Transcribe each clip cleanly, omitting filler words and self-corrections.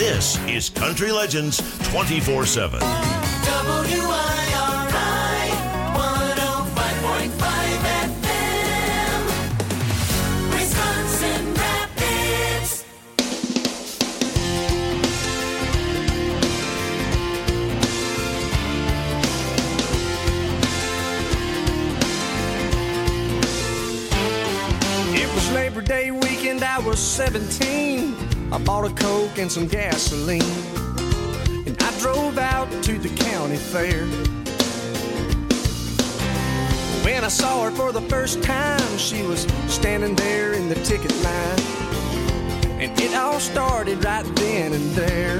This is Country Legends 24/7. WIRI 105.5 FM, Wisconsin Rapids. It was Labor Day weekend, I was 17. I bought a Coke and some gasoline, and I drove out to the county fair. When I saw her for the first time, she was standing there in the ticket line, and it all started right then and there.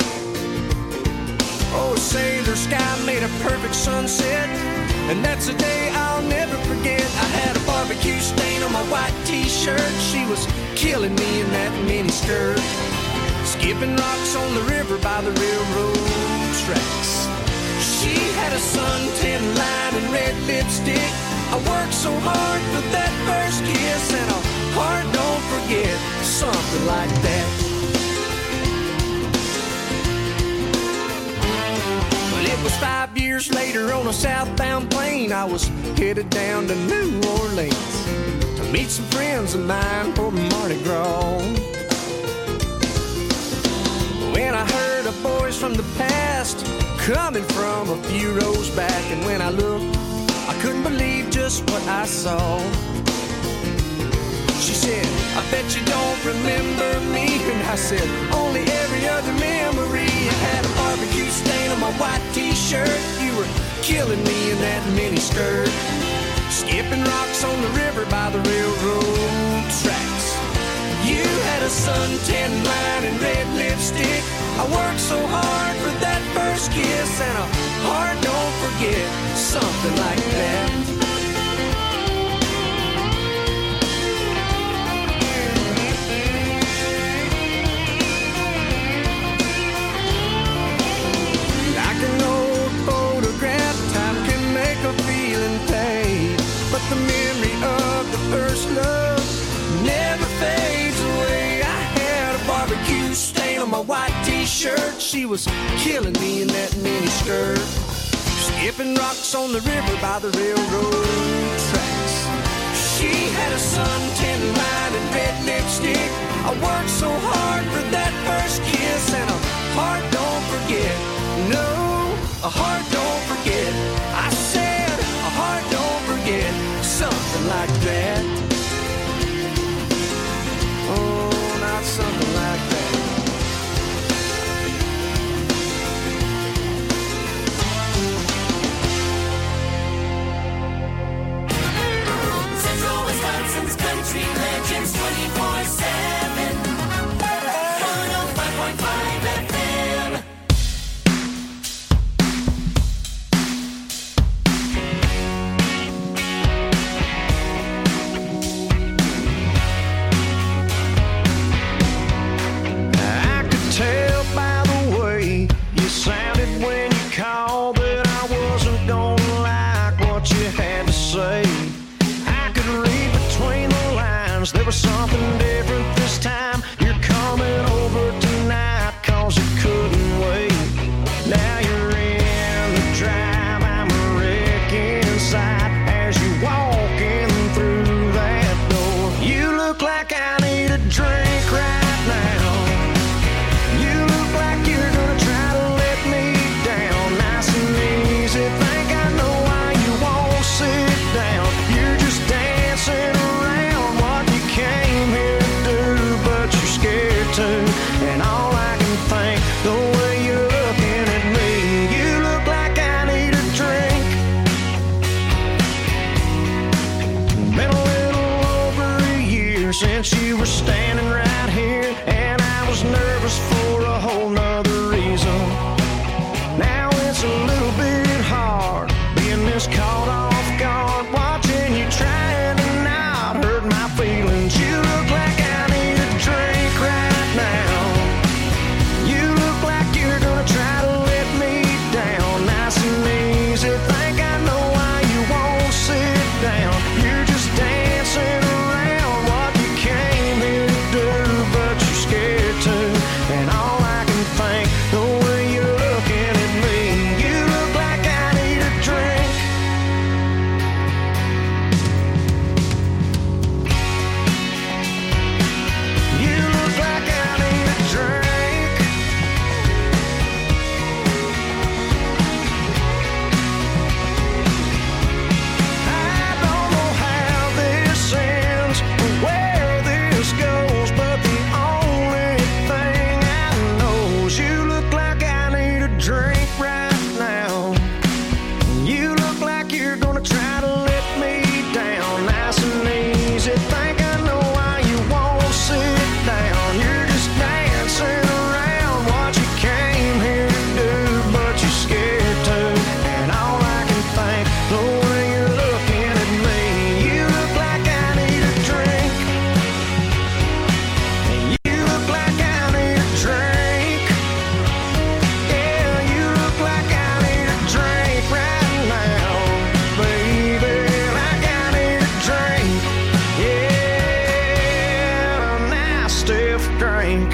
Oh, sailor sky made a perfect sunset, and that's a day I'll never forget. I had a barbecue stain on my white t-shirt. She was killing me in that mini skirt, skipping rocks on the river by the railroad tracks. She had a suntan line and red lipstick. I worked so hard for that first kiss, and a heart don't forget, something like that. It was 5 years later on a southbound plane. I was headed down to New Orleans to meet some friends of mine for Mardi Gras. When I heard of boys from the past coming from a few rows back, and when I looked, I couldn't believe just what I saw. She said, I bet you don't remember me. And I said, only every other memory. I had a barbecue stain on my white t-shirt. You were killing me in that mini skirt, skipping rocks on the river by the railroad tracks. You had a suntan line and red lipstick. I worked so hard for that first kiss, and a heart don't forget, something like that. But the memory of the first love never fades away. I had a barbecue stain on my white t-shirt. She was killing me in that mini skirt, skipping rocks on the river by the railroad tracks. She had a suntan line and red lipstick. I worked so hard for that first kiss, and a heart don't forget. No, a heart don't forget. I said a heart don't forget, something like that. Oh, not something like that. Central Wisconsin's Country Legends 24/7, 105.5 FM. There was something different this time. You're coming over tonight, cause you couldn't wait. Now you're in the drive, I'm a wreck inside. As you walking through that door, you look like I need a drink right now. You look like you're gonna try to let me down. Nice and easy, think I know why you won't sit down. You're just dancing around what you came here to do, but you're scared to. And all I can think, the way you're looking at me, you look like I need a drink. Been a little over a year since you were standing right here, and I was nervous for a whole nother reason. Now it's a little bit hard being this caught off guard, watching you trying to not hurt my feelings. You look like I need a drink right now. You look like you're gonna try to let me down. Nice and easy, think I know why you won't sit down. You're just dancing around what you came here to do, but you're scared to. And all I can drink.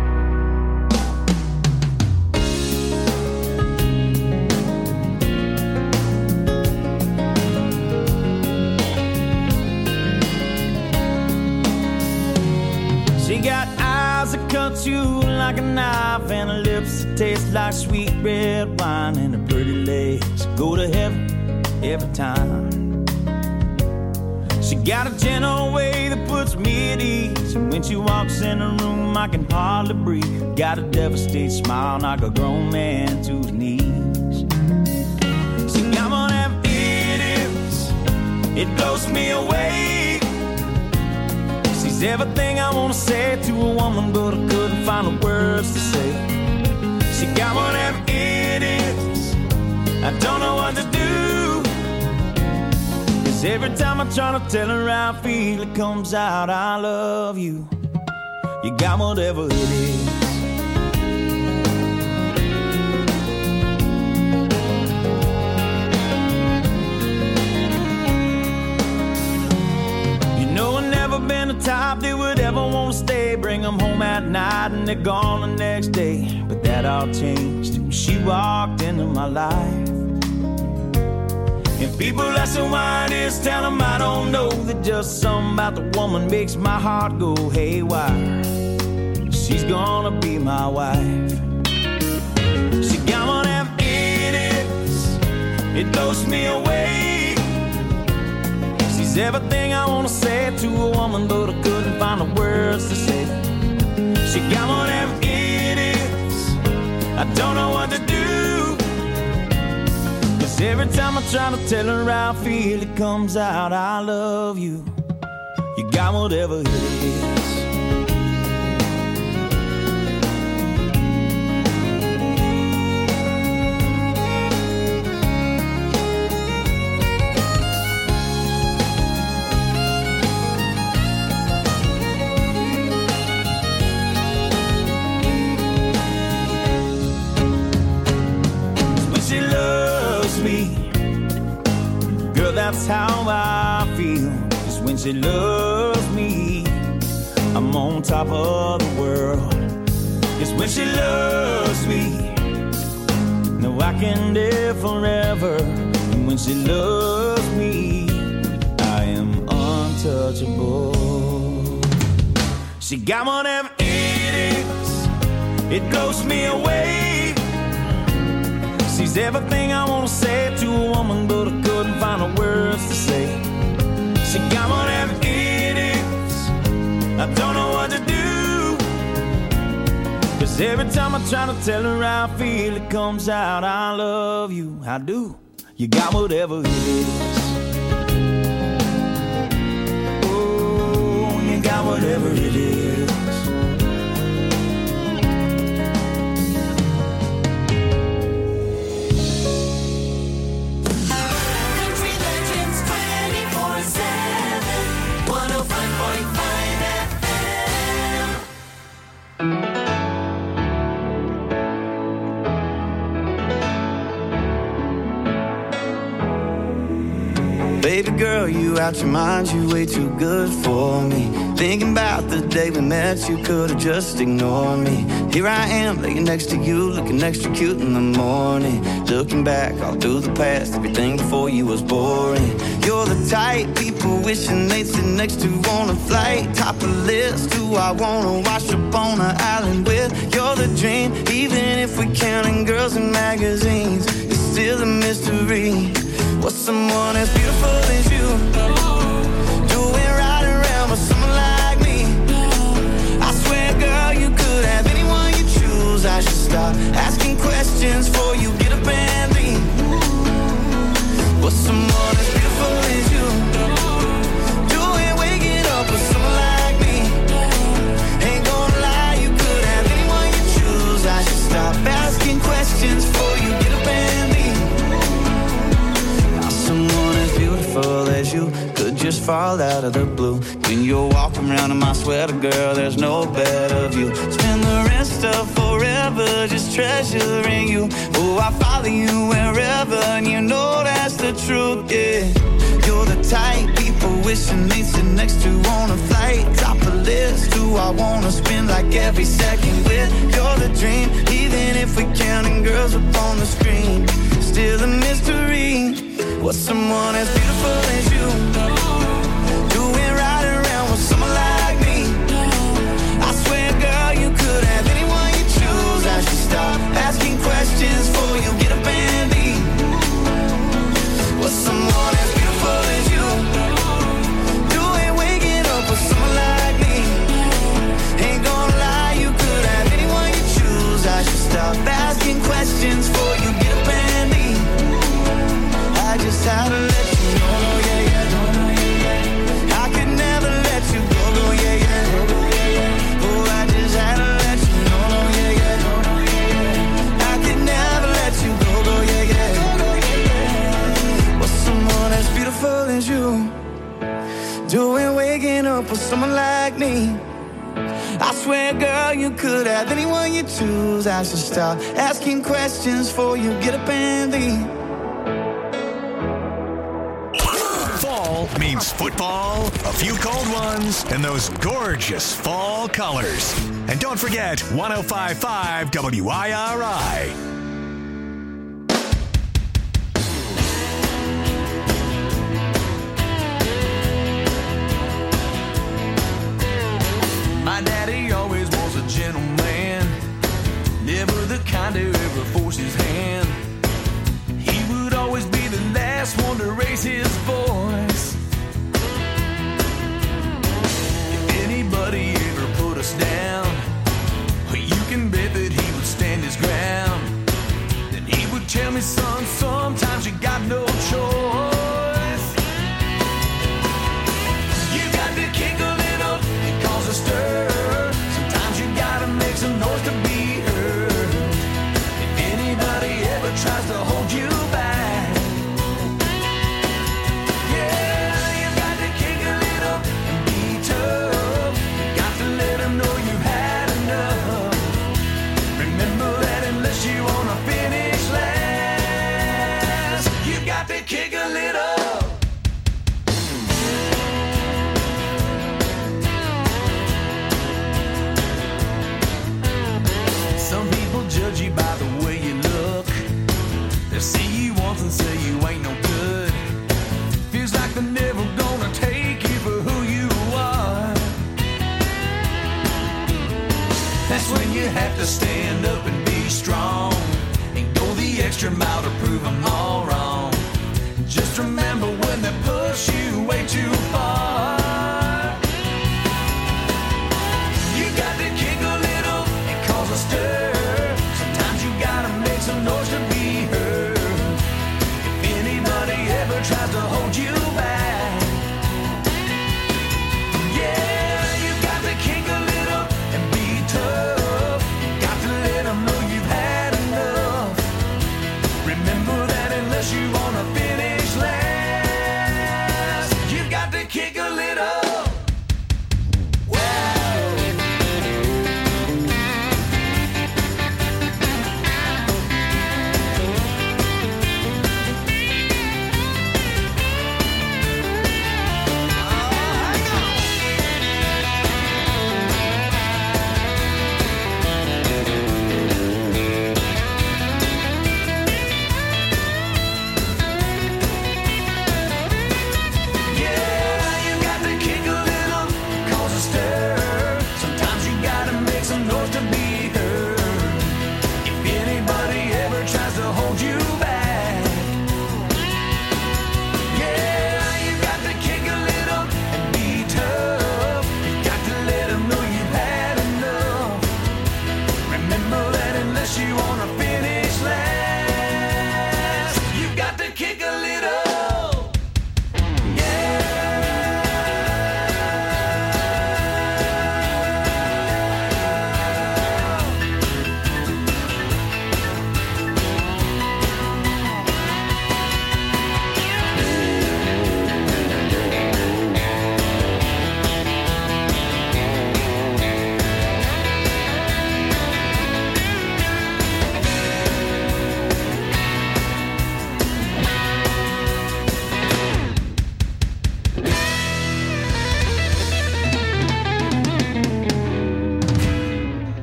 She got eyes that cut you like a knife, and her lips that taste like sweet red wine, and her pretty legs go to heaven every time. She got a gentle way that puts me at ease, and when she walks in the room I can hardly breathe. Got a devastated smile, knock a grown man to his knees. She got one of them idiots, it blows me away. She's everything I wanna say to a woman, but I couldn't find the words to say. She got one of them idiots, I don't know what to do. 'Cause every time I try to tell her how I feel, it comes out, I love you. You got whatever it is. Been the type that would ever want to stay, bring them home at night and they're gone the next day. But that all changed when she walked into my life. And people asking why it is, tell them I don't know, that just something about the woman makes my heart go haywire. She's gonna be my wife. She got one of them idiots, it blows me away. She's everything I wanna say to a woman, but I couldn't find the words to say. She got one of them idiots, I don't know what to do. 'Cause every time I try to tell her how I feel, it comes out, I love you. You got whatever it is. That's how I feel, 'cause when she loves me, I'm on top of the world. 'Cause when she loves me, no, I can live forever. And when she loves me, I am untouchable. She got one of them idiots, it blows me away. She's everything I wanna say to a woman, but I couldn't find the words to say. She got one of them idiots, I don't know what to do. 'Cause every time I try to tell her how I feel, it comes out, I love you, I do. You got whatever it is. Oh, you got whatever it is. Baby girl, you out your mind, you way too good for me. Thinking about the day we met, you could've just ignored me. Here I am, laying next to you, looking extra cute in the morning. Looking back all through the past, everything before you was boring. You're the type people wishing they'd sit next to on a flight. Top of the list, who I wanna wash up on an island with. You're the dream, even if we're counting girls in magazines. It's still a mystery. What's someone as beautiful as you doing right around with someone like me? I swear, girl, you could have anyone you choose. I should stop asking questions before you get up and leave. What's someone as beautiful as you doing, waking up with someone like me? Ain't gonna lie, you could have anyone you choose. I should stop asking questions before you get up and leave. Someone as beautiful as you could just fall out of the blue. When you're walking around in my sweater, girl, there's no better view. Spend the rest of forever forever, just treasuring you. Oh, I follow you wherever, and you know that's the truth, yeah. You're the type people wishing they sit next to on a flight. Top the list, who I wanna spend like every second with. You're the dream, even if we're counting girls up on the screen. Still a mystery, what's someone as beautiful as you doing right around with someone like me? I swear, girl, you could have anyone you choose. I should stop asking questions before you get up and leave. What's someone as beautiful as you doing waking up with someone like me? Ain't gonna lie, you could have anyone you choose. I should stop asking questions before you get up and leave. I just had to let you know, yeah, yeah. I could never let you go, yeah, yeah. Oh, I just had to let you know, yeah, yeah. I could never let you go, yeah, yeah. Was someone as beautiful as you doing waking up with someone like me? I swear, girl, you could have anyone you choose. I should stop asking questions before you get up and leave. Fall means football, a few cold ones, and those gorgeous fall colors. And don't forget 105.5 WIRI. My daddy always was a gentleman, never the kind to ever force his hand. He would always be the last one to raise his voice. If anybody ever put us down, you can bet that he would stand his ground. Then he would tell me, son, sometimes you got no choice. You got to kick a little and cause a stir. Sometimes you gotta make some noise to be heard. If anybody ever tries to hold you back, yeah, you got to kick a little and be tough. You got to let them know you've had enough. Remember that unless you wanna finish last, you got to kick a little. Some people judge you by the way you look. They'll see you once and say you ain't no good. Feels like they're never gonna take you for who you are. That's when you have to stand up and be strong and go the extra mile to prove them all wrong. Just remember when they push you way too far, you got to kick a little and cause a stir. Sometimes you gotta make some noise to be heard. If anybody ever tries to hold you back, yeah, you got to kick a little and be tough. You got to let them know you've had enough. Remember that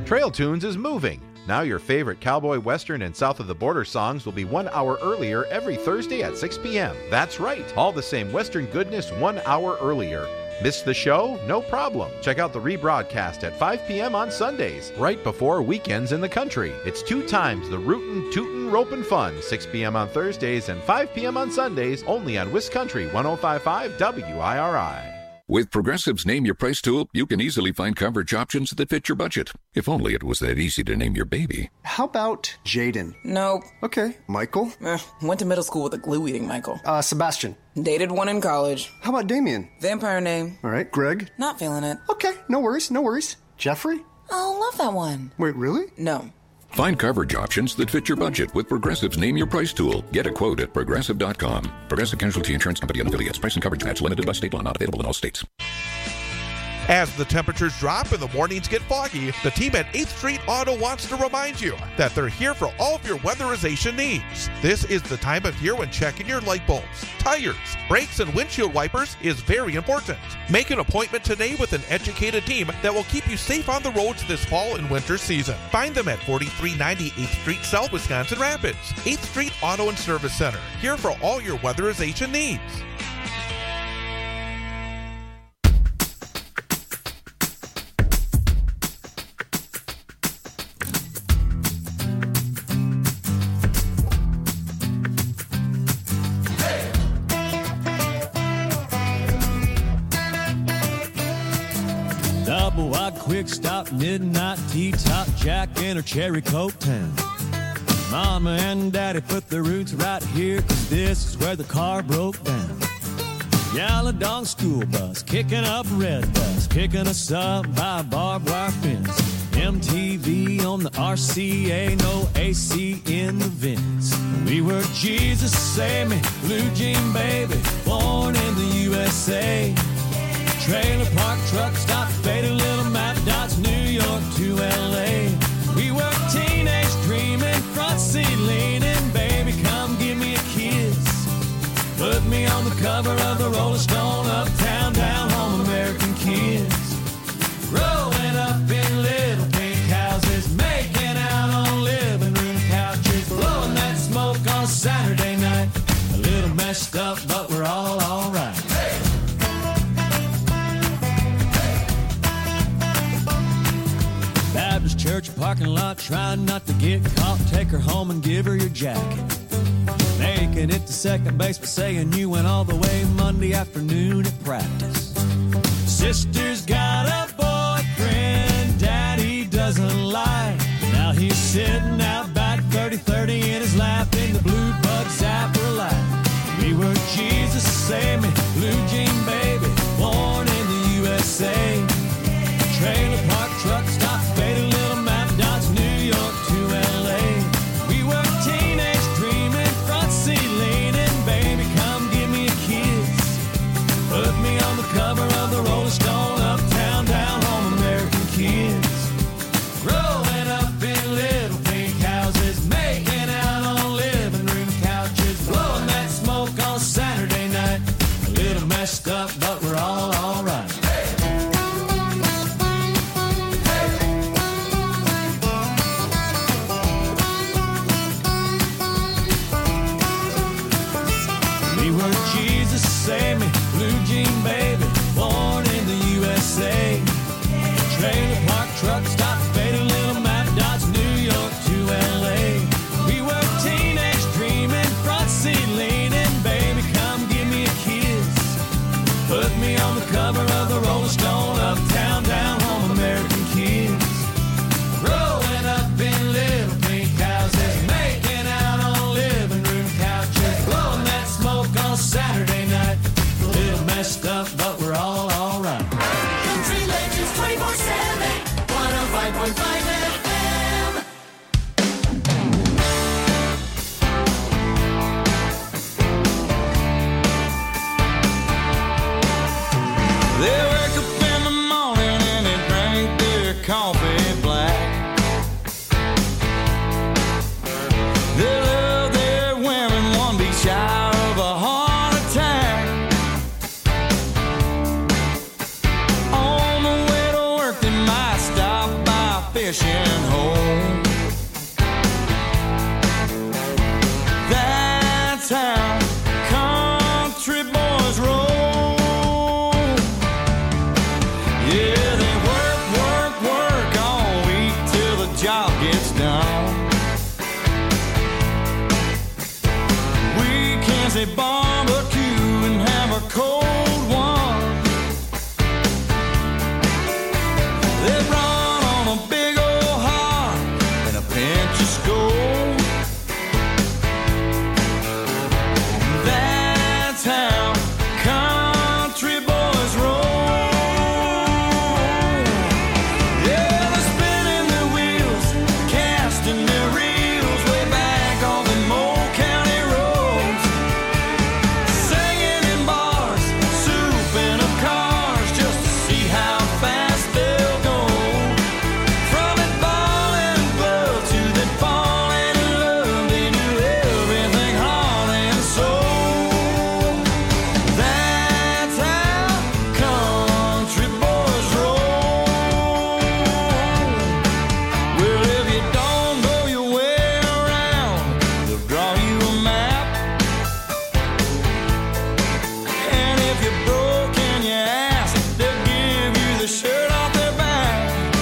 Trail Tunes is moving. Now your favorite cowboy, western, and south of the border songs will be 1 hour earlier every Thursday at 6 p.m. That's right, all the same western goodness 1 hour earlier. Missed the show? No problem. Check out the rebroadcast at 5 p.m. on Sundays, right before weekends in the country. It's 2 times the rootin', tootin', ropin' fun, 6 p.m. on Thursdays and 5 p.m. on Sundays, only on Wiscountry 105.5 WIRI. With Progressive's Name Your Price tool, you can easily find coverage options that fit your budget. If only it was that easy to name your baby. How about Jaden? Nope. Okay. Michael? Went to middle school with a glue-eating Michael. Sebastian? Dated one in college. How about Damien? Vampire name. All right. Greg? Not feeling it. Okay. No worries. No worries. Jeffrey? Oh, love that one. Wait, really? No. Find coverage options that fit your budget with Progressive's Name Your Price tool. Get a quote at Progressive.com. Progressive Casualty Insurance Company and affiliates. Price and coverage match limited by state law. Not available in all states. As the temperatures drop and the mornings get foggy, the team at 8th Street Auto wants to remind you that they're here for all of your weatherization needs. This is the time of year when checking your light bulbs, tires, brakes, and windshield wipers is very important. Make an appointment today with an educated team that will keep you safe on the roads this fall and winter season. Find them at 4390 8th Street South, Wisconsin Rapids. 8th Street Auto and Service Center, here for all your weatherization needs. Double wide quick stop, midnight tea top, Jack in her cherry coke town. Mama and daddy put their roots right here, 'cause this is where the car broke down. Yellow dog school bus, kicking up red dust, picking us up by a barbed wire fence. MTV on the RCA, no AC in the vents. We were Jesus Save Me, Blue Jean Baby, born in the USA. Trailer park, truck stop, faded little map dots, New York to LA. We were teenage dreaming, front seat leaning, baby, come give me a kiss. Put me on the cover of the Rolling Stone, uptown, down home, American kids. Growing up in little pink houses, making out on living room couches, blowing that smoke on Saturday night. A little messed up, but we're all alright. Baptist church parking lot, trying not to get caught. Take her home and give her your jacket. Making it to second base, but saying you went all the way Monday afternoon at practice. Sister's got a boyfriend daddy doesn't like. Now he's sitting out back 30-30 in his lap in the blue bug zapper light. We were Jesus Save Me, Blue Jean Baby, born in the USA. Trailer park, truck stop, faded little map dots, New York to LA. We were teenage dreaming, front seat leaning, baby, come give me a kiss. Put me on the cover of the Rolling Stone, uptown, down home, American kids. Growing up in little pink houses. being home. That's how country boys roll. Yeah, they work all week till the job gets done. Weekends they barbecue and have a cold one. They run on a big old heart and a pinch of Skol. That's how country boys roll. Yeah, they're spinning their wheels, casting their reels way back on the old county roads, singing in bars, souping up cars just to see how fast they'll go. From it balling in love to that falling in love, they do everything heart and soul. That's how country boys roll. Well, if you don't know your way around, they'll draw you a map. And if you're broke in your ass, they'll give you the shirt off their back.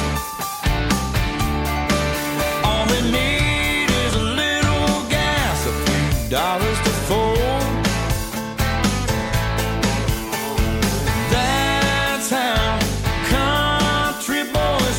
All they need is a little gas, a few dollars to fold. That's how country boys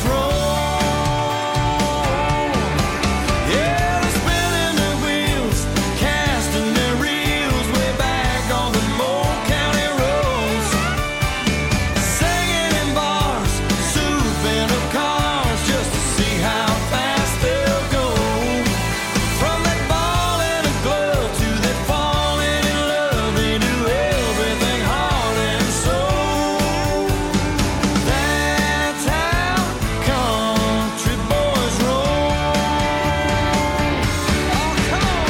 roll. Yeah, they're spinning their wheels, casting their reels way back on the old county roads, singing in bars, souping up cars just to see how fast they'll go. From that ball in a glove to that falling in love, they do everything heart and soul. That's how country boys roll. Oh, come on.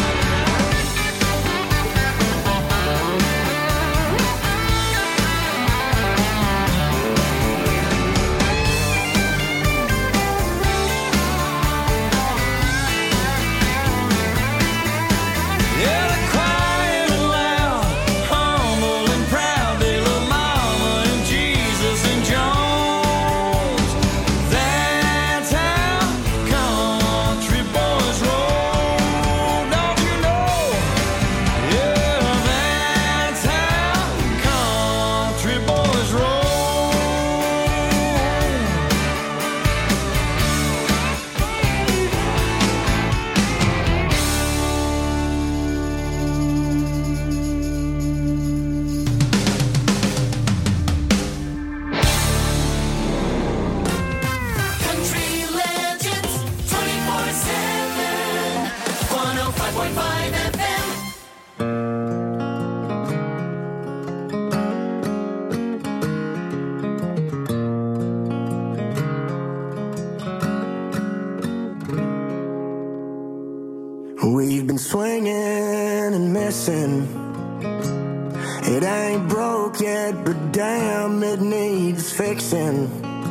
Yeah, they're quiet and loud, humble and proud. They love Mama and Jesus and Jones. That's how country boys roll. Don't you know? Yeah, that's how country boys roll. Country Legends 24/7. 105.5 FM. We've been swinging and missing. It ain't broke yet, but damn, it needs fixing.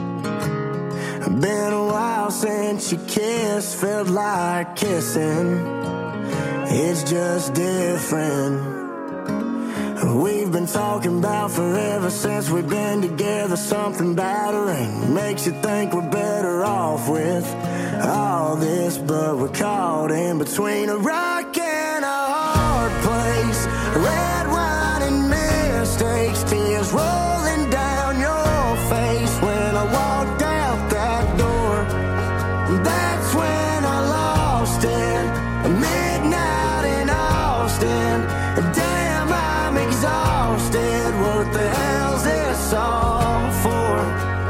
Been a while since you kissed, felt like kissing. It's just different. We've been talking about forever since we've been together. Something battering makes you think we're better off with all this, but we're caught in between a rock and a hard place. Red wine and mistakes, tears rolling down your face. When I walked out that door, that's when I lost it. Midnight in Austin, damn, I'm exhausted. What the hell's this all for?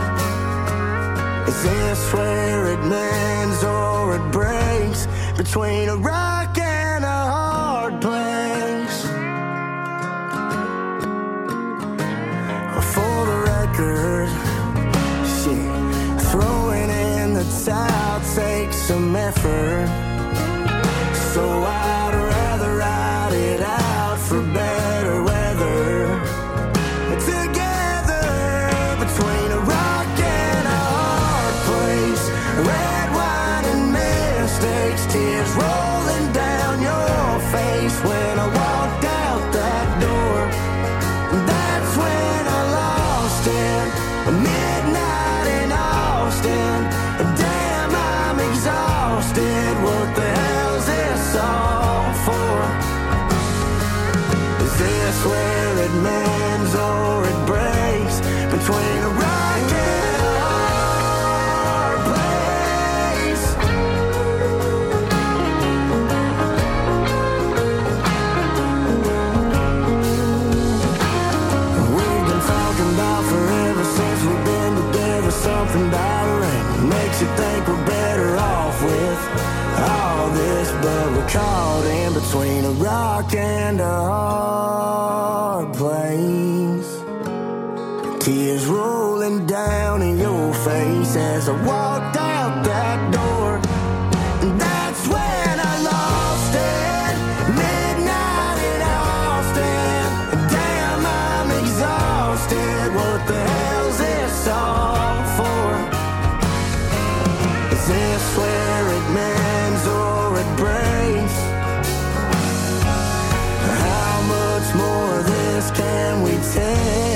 Is this where it mends or it breaks? Between a rock and a hard place. For the record, shit, throwing in the towel takes some effort. So I'd rather ride it out for better weather. Together between a rock and a hard place. Red wine tears rolling down your face when I walked out that door. That's when I lost it. Midnight in Austin. Damn, I'm exhausted. What the hell's this all for? Is this where it mends or it breaks between a rock and a hard place? We've been talking about forever since we've been together. Something about her and makes you think we're better off with all this, but we're caught in between a rock and a hard place. Tears rolling down in your face as I walked out that door. And that's when I lost it. Midnight in Austin. Damn, I'm exhausted. What the hell's this all for? Is this where it mends or it breaks? How much more of this can we take?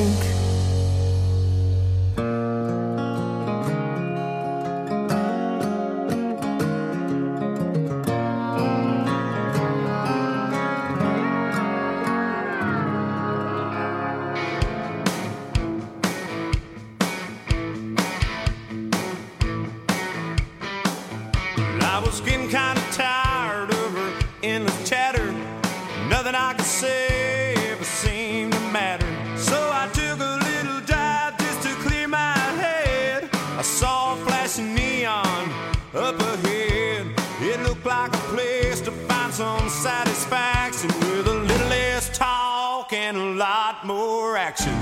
I was getting kind of tired of her endless chatter. Nothing I could say ever seemed to matter. So I took a little drive just to clear my head. I saw a flashing neon up ahead. It looked like a place to find some satisfaction with a little less talk and a lot more action.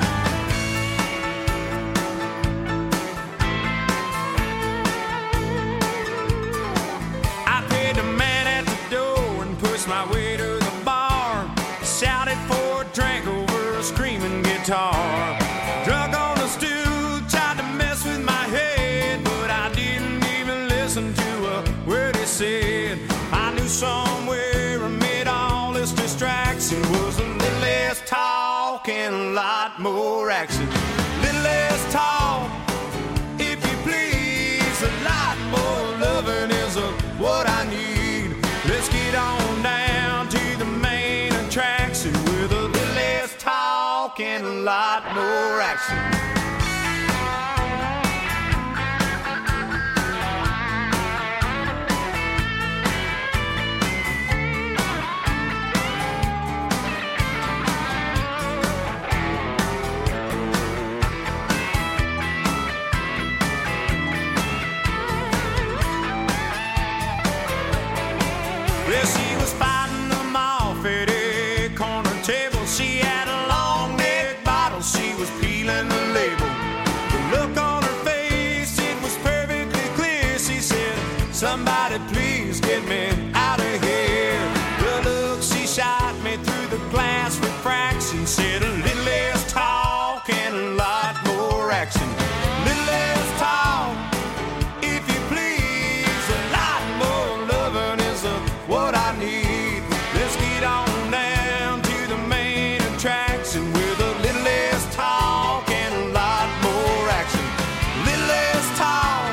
I paid the man at the door and pushed my way to the bar. Shouted for a drink over a screaming guitar. Drunk on the stool, tried to mess with my head, but I didn't even listen to a word he said. I knew somewhere amid all this distraction was a little less talk and a lot more action. Little less talk, if you please, a lot more loving is what I need. Let's get on down to the main attraction with a little less talk and a lot more action. Well, she was fighting them off at a corner table. She had a long neck bottle, she was peeling the label. The look on her face, it was perfectly clear. She said, somebody please get me out of here. The look she shot me through the glass refraction said a little less talk and a lot more action. Little less talk, if you please, a lot more loving is what I need. Let's get on down to the main attraction with a little less talk and a lot more action. Little less talk,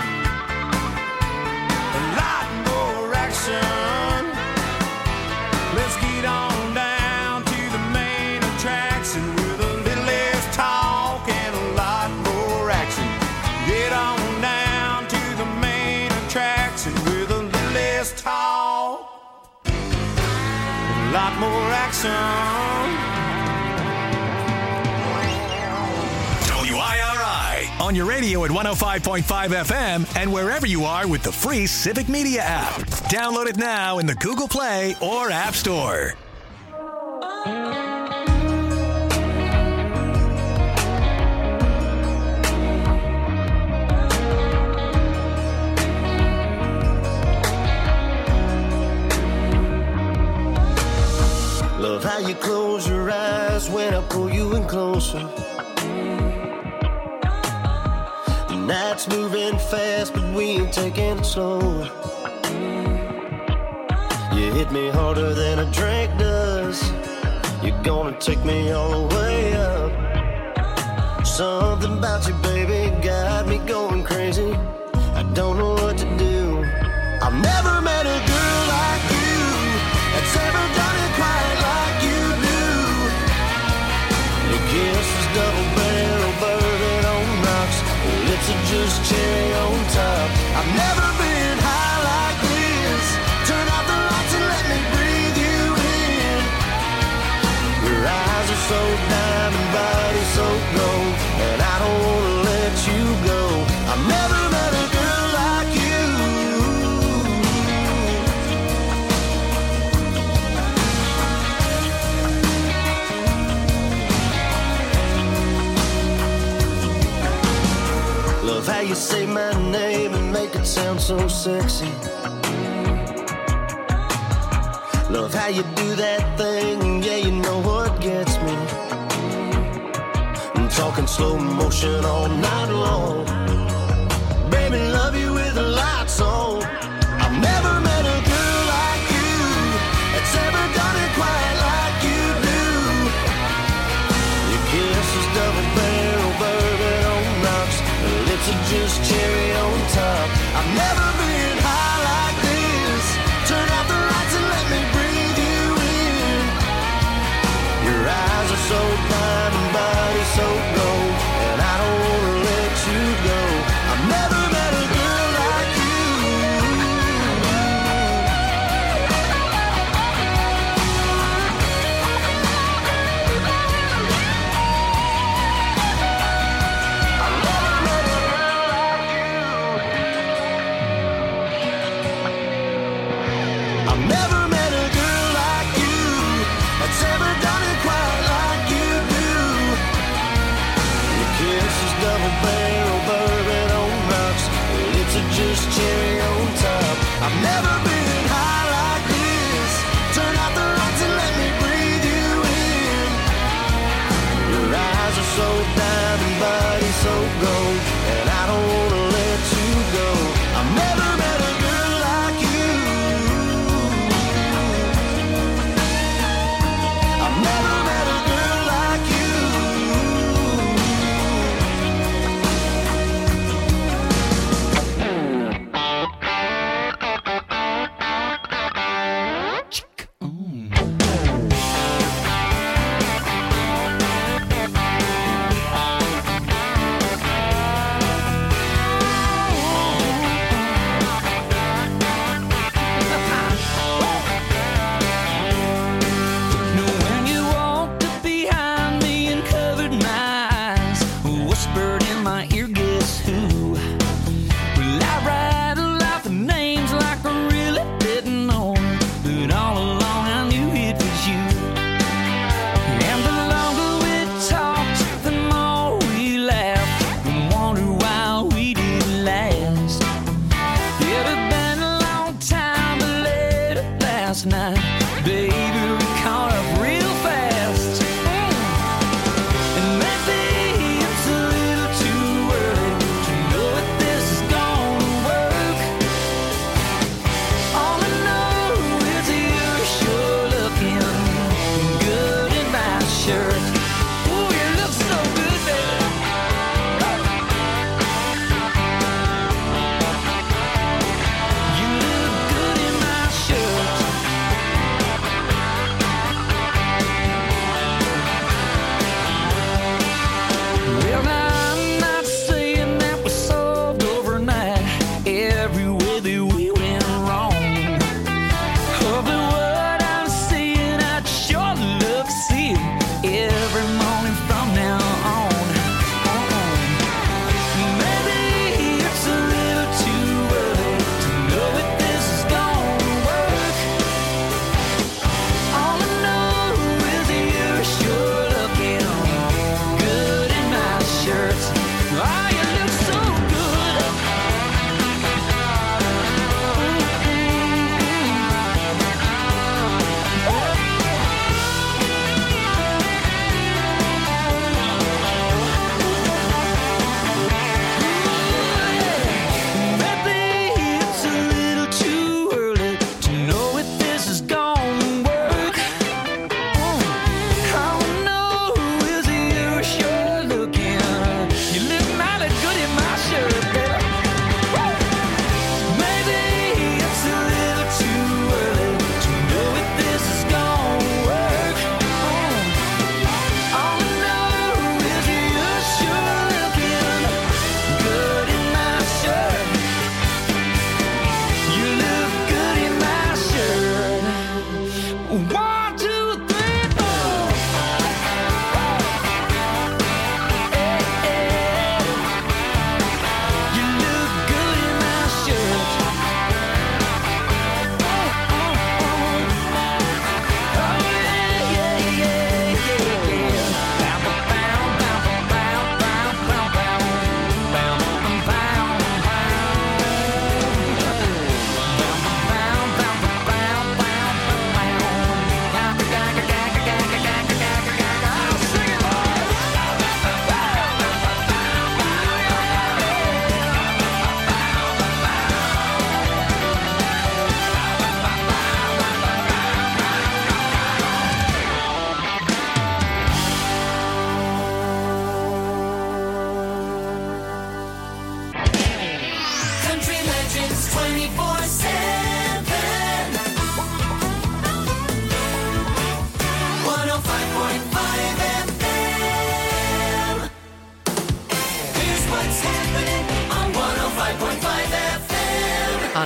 a lot more action. Let's get on down to the main attraction with a little less talk and a lot more action. Get on down to the main attraction with a little less talk, a lot more action. WIRI on your radio at 105.5 FM and wherever you are with the free Civic Media app. Download it now in the Google Play or App Store. Love how you close your eyes when I pull you in closer. The night's moving fast, but we ain't taking it slow. hit me harder than a drink does. You're gonna take me all the way up. Something about you, baby, got me going crazy. I don't know what to do. I've never met a girl like you that's ever done it quite like you do. Your kiss is double barrel bourbon on rocks. Your lips are just cherry on top. I've never been high like this. Turn out the lights and let me breathe you in. Your eyes are so diamond, body so gold, and I don't wanna let you go. I've never met a girl like you. Love how you say my name and make it sound so sexy. Love how you do that thing, yeah, you know what gets me. I'm talking slow motion all night long. Baby, love you with the lights on. I've never met a girl like you that's ever done it quite like you do. Your kiss is double barrel bourbon on rocks. Your lips are just cherry on top. I've never been high like this. Turn out the lights and let me breathe you in. Your eyes are so diamond, body so gold, and I don't wanna let you go. I've never met a girl like you. I've never met a girl like you. I've never met a girl like you that's ever done it quite like you do. Your kiss is double barrel bourbon on rocks. Your lips are just cherry on top. I've never been high like this. Turn out the lights and let me breathe you in. Your eyes are so diamond, body so gold, and I don't wanna let you go. I've never met a girl like you. I've never met a girl like you. When you walked up behind me and covered my eyes, whispered in my ear, guess who? Well, I rattled off the names like I really didn't know, but all along I knew it was you. And the longer we talked, the more we laughed and wondered why we didn't last. It had been a long time, but late last night, baby, we caught up real fast. And maybe it's a little too early to know if this is gonna work. All I know is you're sure looking good in my shirt. Ooh, you look so good, baby. You look good in my shirt.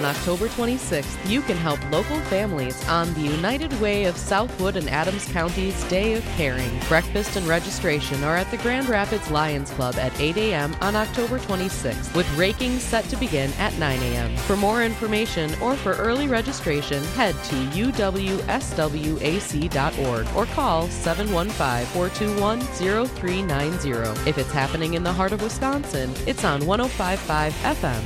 October 26th, you can help local families on the United Way of Southwood and Adams County's Day of Caring. Breakfast and registration are at the Grand Rapids Lions Club at 8 a.m. on October 26th, with raking set to begin at 9 a.m. For more information or for early registration, head to uwswac.org or call 715-421-0390. If it's happening in the heart of Wisconsin, it's on 105.5 FM.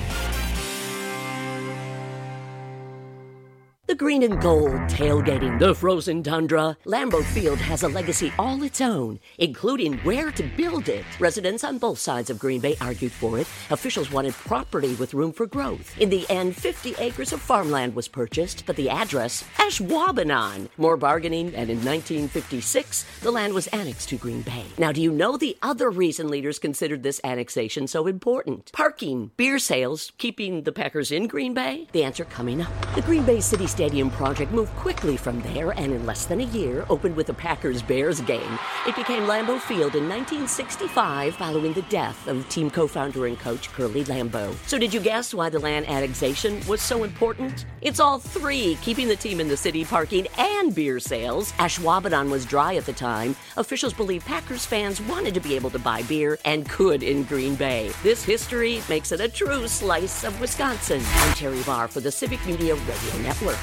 The green and gold tailgating the frozen tundra. Lambeau Field has a legacy all its own, including where to build it. Residents on both sides of Green Bay argued for it. Officials wanted property with room for growth. In the end, 50 acres of farmland was purchased, but the address, Ashwaubenon. More bargaining, and in 1956, the land was annexed to Green Bay. Now, do you know the other reason leaders considered this annexation so important? Parking, beer sales, keeping the Packers in Green Bay? The answer coming up. The Green Bay City Stadium project moved quickly from there and in less than a year opened with a Packers-Bears game. It became Lambeau Field in 1965 following the death of team co-founder and coach Curly Lambeau. So did you guess why the land annexation was so important? It's all three, keeping the team in the city, parking, and beer sales. Ashwaubenon was dry at the time. Officials believe Packers fans wanted to be able to buy beer and could in Green Bay. This history makes it a true slice of Wisconsin. I'm Terry Barr for the Civic Media Radio Network.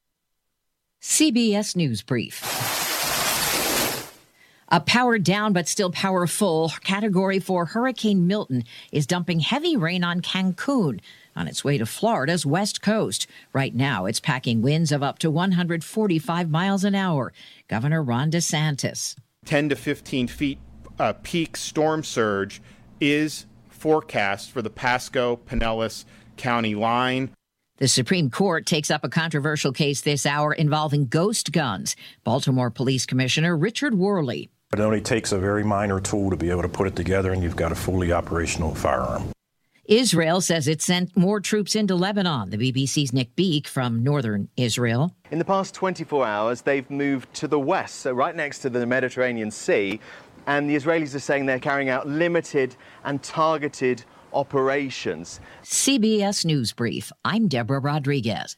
CBS News Brief. A powered down but still powerful Category 4 Hurricane Milton is dumping heavy rain on Cancun on its way to Florida's west coast. Right now, it's packing winds of up to 145 miles an hour. Governor Ron DeSantis. 10 to 15 feet peak storm surge is forecast for the Pasco-Pinellas County line. The Supreme Court takes up a controversial case this hour involving ghost guns. Baltimore Police Commissioner Richard Worley. It only takes a very minor tool to be able to put it together, and you've got a fully operational firearm. Israel says it sent more troops into Lebanon. The BBC's Nick Beek from northern Israel. In the past 24 hours, they've moved to the west, so right next to the Mediterranean Sea. And the Israelis are saying they're carrying out limited and targeted operations. CBS News Brief. I'm Deborah Rodriguez.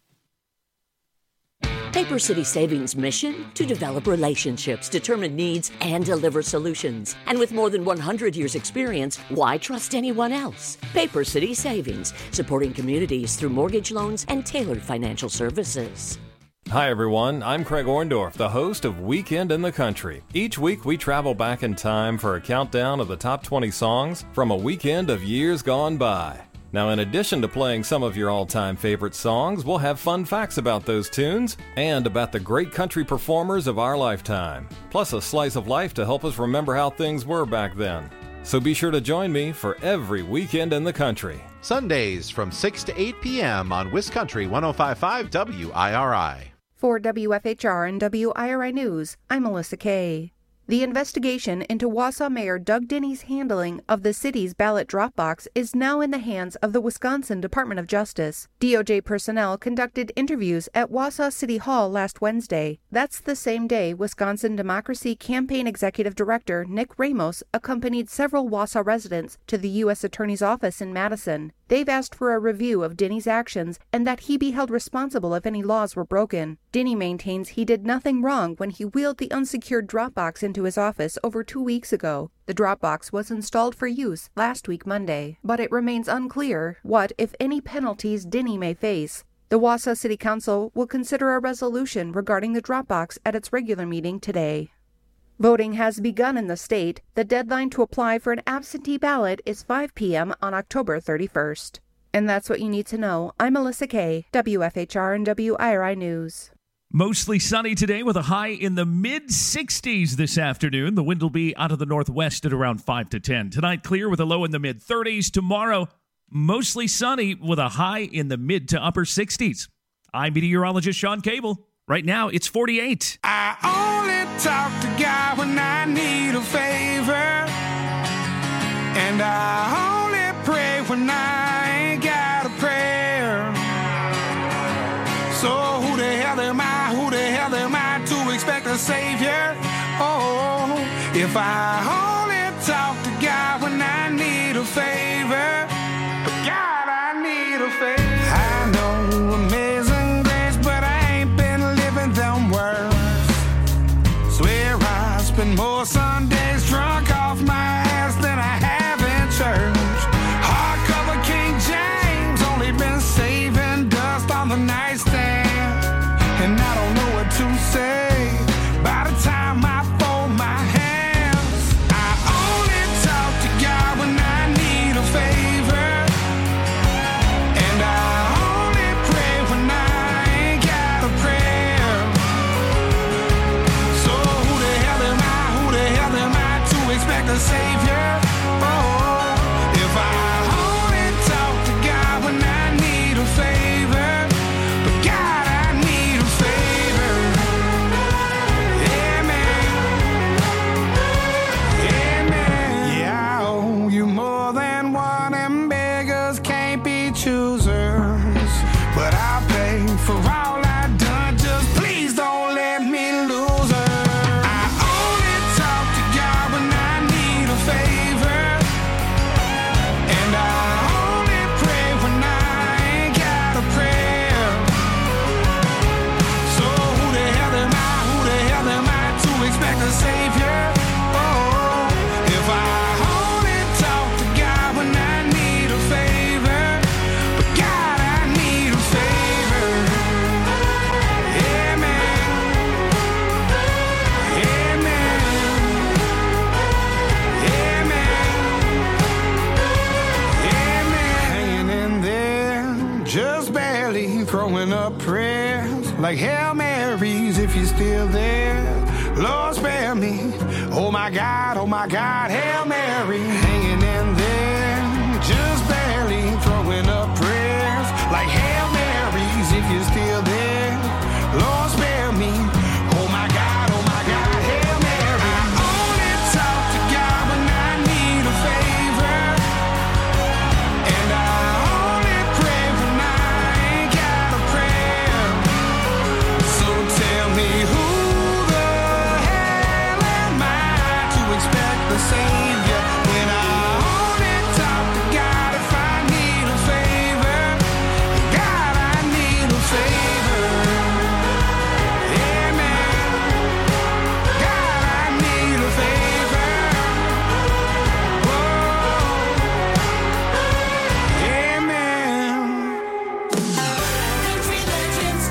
Paper City Savings' mission? To develop relationships, determine needs, and deliver solutions. And with more than 100 years' experience, why trust anyone else? Paper City Savings, supporting communities through mortgage loans and tailored financial services. Hi everyone, I'm Craig Orndorff, the host of Weekend in the Country. Each week we travel back in time for a countdown of the top 20 songs from a weekend of years gone by. Now, in addition to playing some of your all-time favorite songs, we'll have fun facts about those tunes and about the great country performers of our lifetime, plus a slice of life to help us remember how things were back then. So be sure to join me for every Weekend in the Country. Sundays from 6 to 8 p.m. on WisCountry 105.5 WIRI. For WFHR and WIRI News, I'm Melissa Kay. The investigation into Wausau Mayor Doug Denny's handling of the city's ballot drop box is now in the hands of the Wisconsin Department of Justice. DOJ personnel conducted interviews at Wausau City Hall last Wednesday. That's the same day Wisconsin Democracy Campaign Executive Director Nick Ramos accompanied several Wausau residents to the U.S. Attorney's Office in Madison. They've asked for a review of Denny's actions and that he be held responsible if any laws were broken. Denny maintains he did nothing wrong when he wheeled the unsecured drop box into his office over 2 weeks ago. The drop box was installed for use last week Monday, but it remains unclear what, if any, penalties Denny may face. The Wausau City Council will consider a resolution regarding the drop box at its regular meeting today. Voting has begun in the state. The deadline to apply for an absentee ballot is 5 p.m. on October 31st. And that's what you need to know. I'm Melissa Kay, WFHR and WIRI News. Mostly sunny today with a high in the mid-60s this afternoon. The wind will be out of the northwest at around 5 to 10. Tonight, clear with a low in the mid-30s. Tomorrow, mostly sunny with a high in the mid to upper 60s. I'm meteorologist Sean Cable. Right now, it's 48. I only talk to God when I need a favor, and I only pray when I ain't got a prayer. So who the hell am I? Who the hell am I to expect a savior? Oh, if I only talk to God when I need a favor, God, I need a favor. I know and I don't know what to say. By the time I fold my hands, I only talk to God when I need a favor, and I only pray when I ain't got a prayer. So who the hell am I to expect a savior? Oh, if I only talk to God when I need a favor, but God, I need a favor. Amen. Yeah, I owe you more than one, and beggars can't be choosers. But I'll pay for all I've done. Just please don't let me lose her. I only talk to God when I need a favor, and I only pray when I ain't got a prayer. So who the hell am I to expect a savior? Oh, if I only talk to God when I need a favor, but God, I need a favor. Amen. Amen. Hanging in there, just barely throwing up prayers like Hail Marys if you're still there. Lord, spare me. Oh my God, Hail Mary. Hanging in there, just barely throwing up prayers like Hail Marys if you're still there. Lord, spare me. Oh my God, Hail Mary. I only talk to God when I need a favor, and I only pray when I ain't got a prayer. So tell me, who the hell am I to expect the savior when I only talk to God if I need a favor? God, I need a favor. Amen. God, I need a favor. Whoa. Amen. Country Legends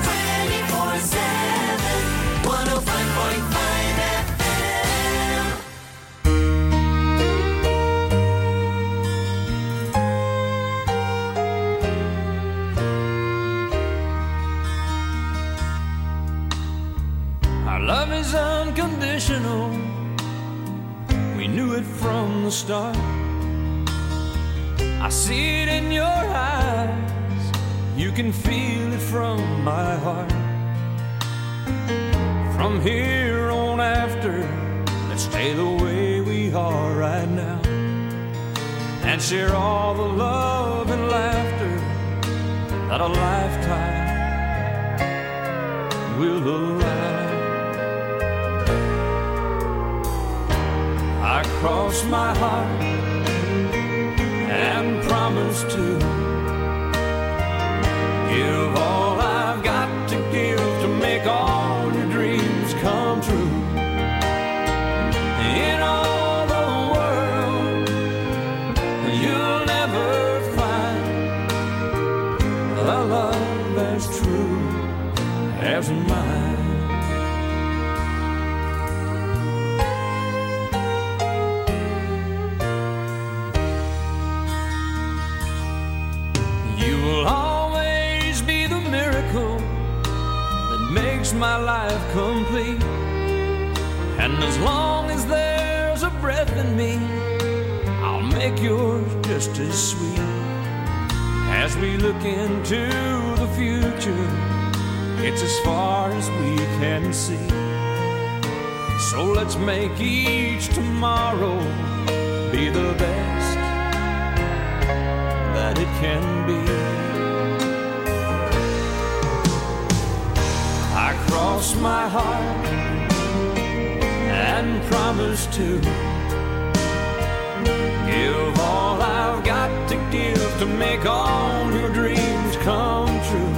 24/7, 105.5 FM. Our love is unconditional. We knew it from the start. I see it in your eyes. You can feel it from my heart. From here on after, let's stay the way we are right now, and share all the love and laughter that a lifetime will allow. I cross my heart and promise to give all I've got to give to make all your dreams come true. In all the world, you'll never find a love as true as mine. You will always be the miracle that makes my life complete. And as long as there's a breath in me, I'll make yours just as sweet. As we look into the future, it's as far as we can see. So let's make each tomorrow be the best that it can be. I cross my heart and promise to give all I've got to give to make all your dreams come true.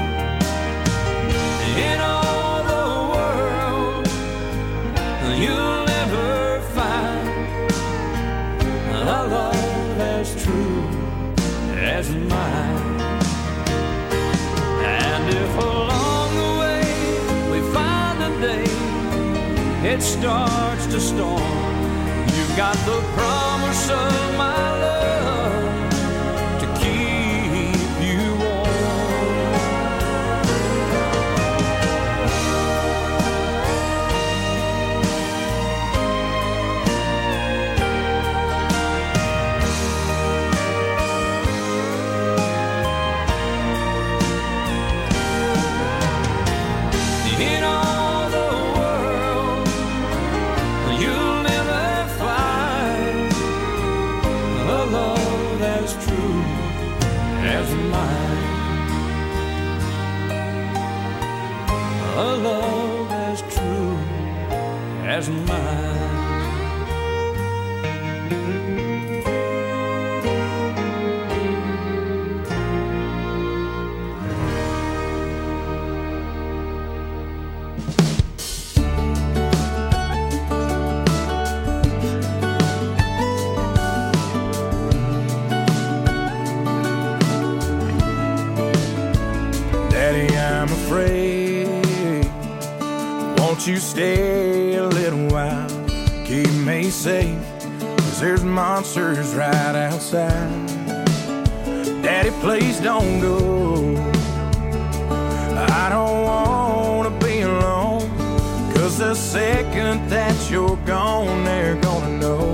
In all the world, you'll never find a love as true as mine. And if along the way it starts to storm, you've got the promise of my love to keep you warm. In all the world, you'll never find a love as true as mine. A love as true as mine. Daddy, I'm afraid. Won't you stay a little while? Keep me safe, 'cause there's monsters right outside. Daddy, please don't go. I don't wanna be alone, 'cause the second that you're gone, they're gonna know.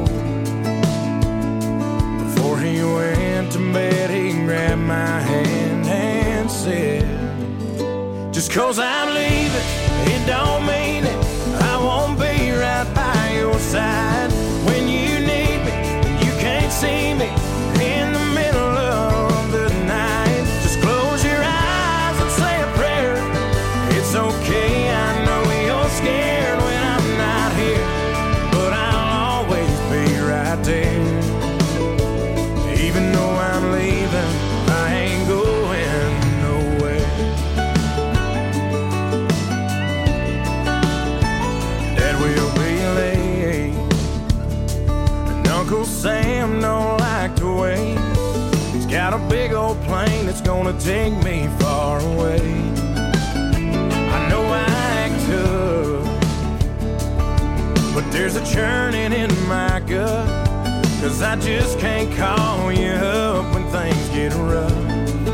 Before he went to bed, he grabbed my hand and said, just 'cause I'm leaving, it don't mean it. I won't be right by your side when you need me. You can't see me in the middle of the night. Just close your eyes and say a prayer. It's okay, I know you're scared when I'm not here, but I'll always be right there. Even though I'm leaving, I ain't going nowhere. Dad will be late, and Uncle Sam don't like to wait. He's got a big old plane that's gonna take me far away. I know I act tough, but there's a churning in my gut, 'cause I just can't call you up when things get rough.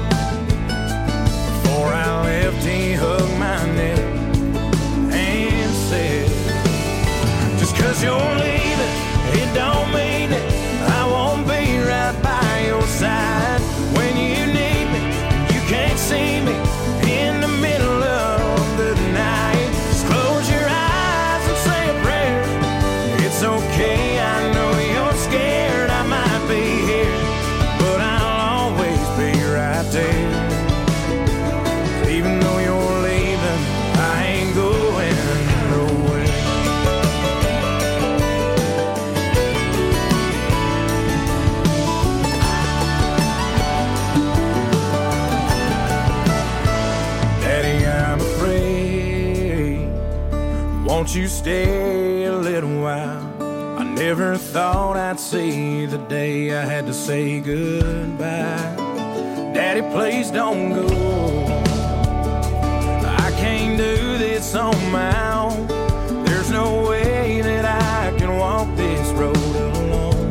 Before I left, he hugged my neck and said, just 'cause you're leaving, it don't mean it. I won't be right by your side when you need me. You can't see me in the middle of the night. Just close your eyes and say a prayer. It's okay, I know you're scared. I might be here, but I'll always be right there. Even though you're leaving, I ain't going nowhere. Daddy, I'm afraid. Won't you stay a little while? I never thought I'd see the day I had to say goodbye. Daddy, please don't go. I can't do this on my own. There's no way that I can walk this road alone.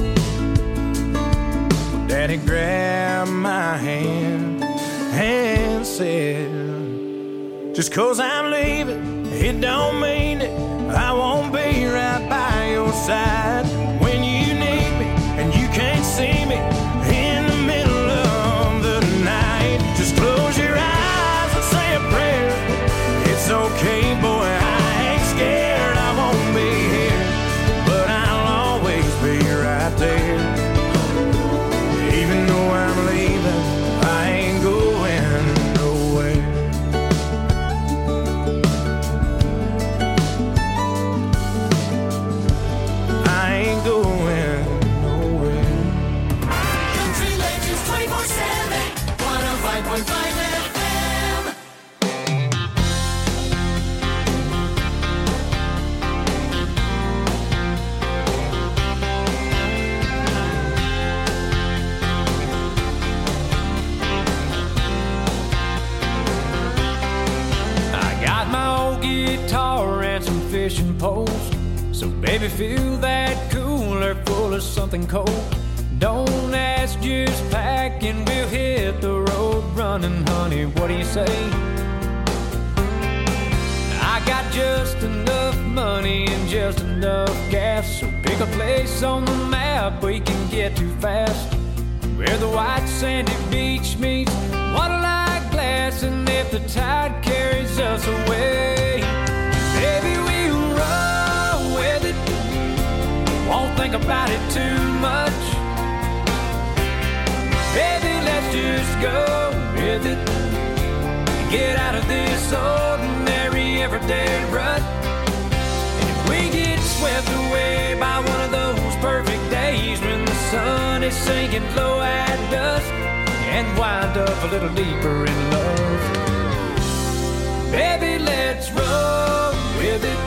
Daddy grabbed my hand and said, just 'cause I'm leaving, it don't mean it. I won't be right by your side when you need me, and you can't see me in the middle of the night. Just close your eyes and say a prayer. It's okay, boy, I ain't scared. I won't be here, but I'll always be right there. Even though I'm leaving, I ain't going nowhere. I ain't going nowhere. Country Legends 24/7, 105.5 FM. I got my old guitar and some fishing poles. So baby, fill that cooler full of something cold. Don't ask, just pack and we'll hit the road running, honey. What do you say? I got just enough money and just enough gas, so pick a place on the map we can get to fast, where the white sandy beach meets water-like glass, and if the tide carries us away, baby, we'll roll with it. Won't think about it too much. Baby, let's just go with it. Get out of this ordinary everyday rut. And if we get swept away by one of those perfect days when the sun is sinking low at dusk, and wind up a little deeper in love, baby, let's roll with it.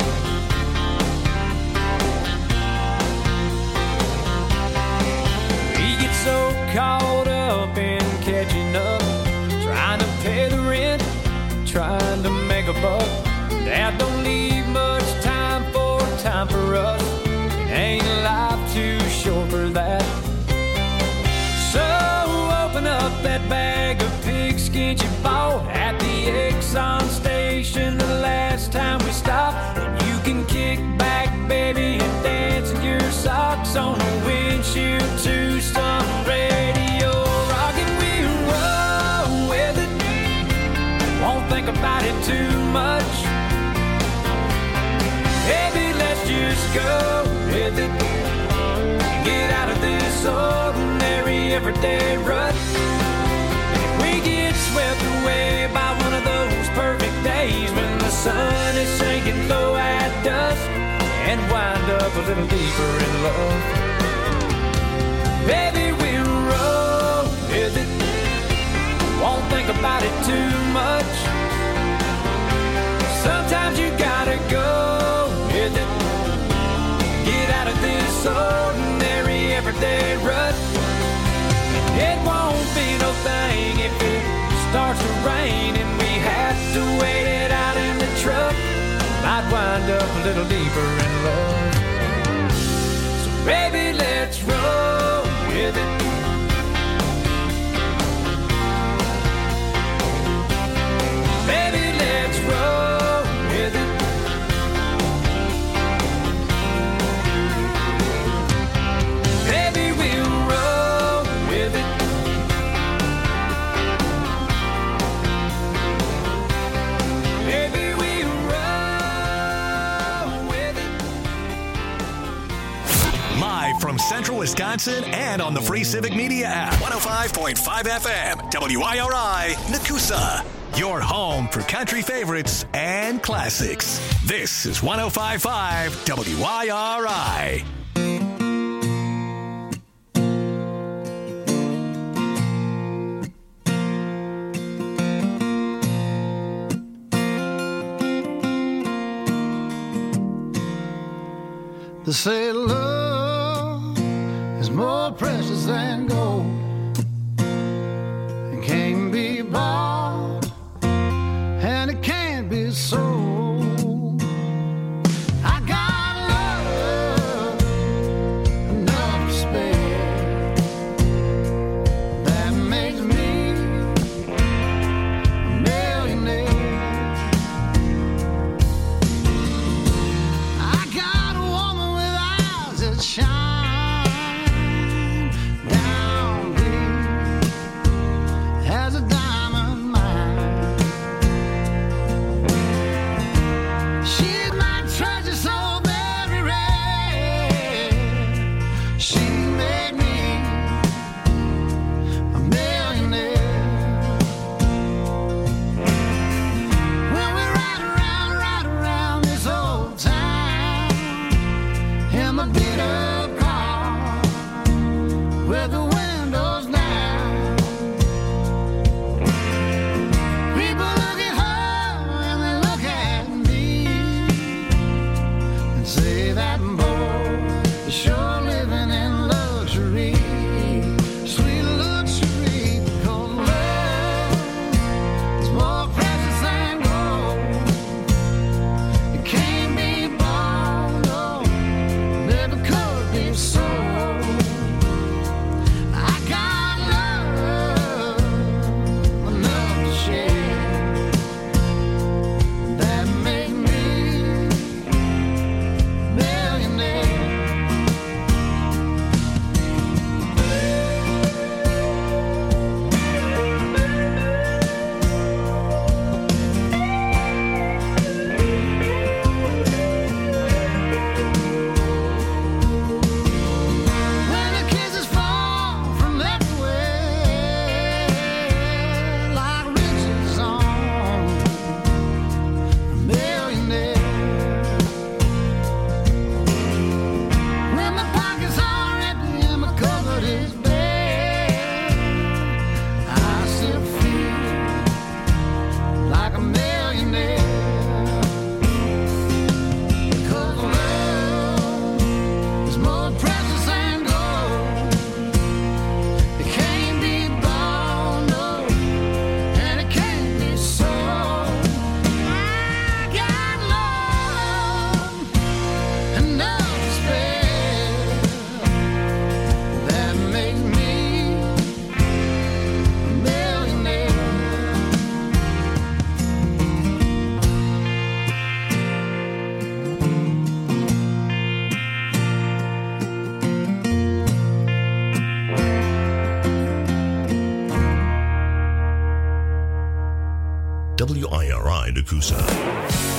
We get so caught up in catching up, trying to pay the rent, trying to make a buck, that don't leave much time for us. It ain't life too short for that. So open up that bag of pigskin you bought at the Exxon station the last time we stopped, and you can kick back, baby, and dance in your socks on the windshield to some radio rock, and we'll roll with it. Won't think about it too much. Baby, let's just go with it. Get out of this ordinary everyday rut. If we get swept away by one of those perfect days when the sun is sinking low at dusk, and wind up a little deeper in love, baby, we'll roll with it. Won't think about it too much. Sometimes you gotta go with it. Get out of this ordinary everyday rut. It won't be no thing if it starts to rain and we have to wait it out in the truck. Might wind up a little deeper in love. So baby, let's roll with it. Baby, let's roll with it. Baby, we'll roll with it. Baby, we'll roll with it. Live from Central Wisconsin and on the free Civic Media app. 105.5 FM, WIRI, Nakusa. Your home for country favorites and classics. This is 105.5 WIRI. They say love is more precious than gold. It can't be bought and it can't be sold. I got love enough to spare. That makes me a millionaire. I got a woman with eyes that shine down deep as a diamond mine. Nakusa.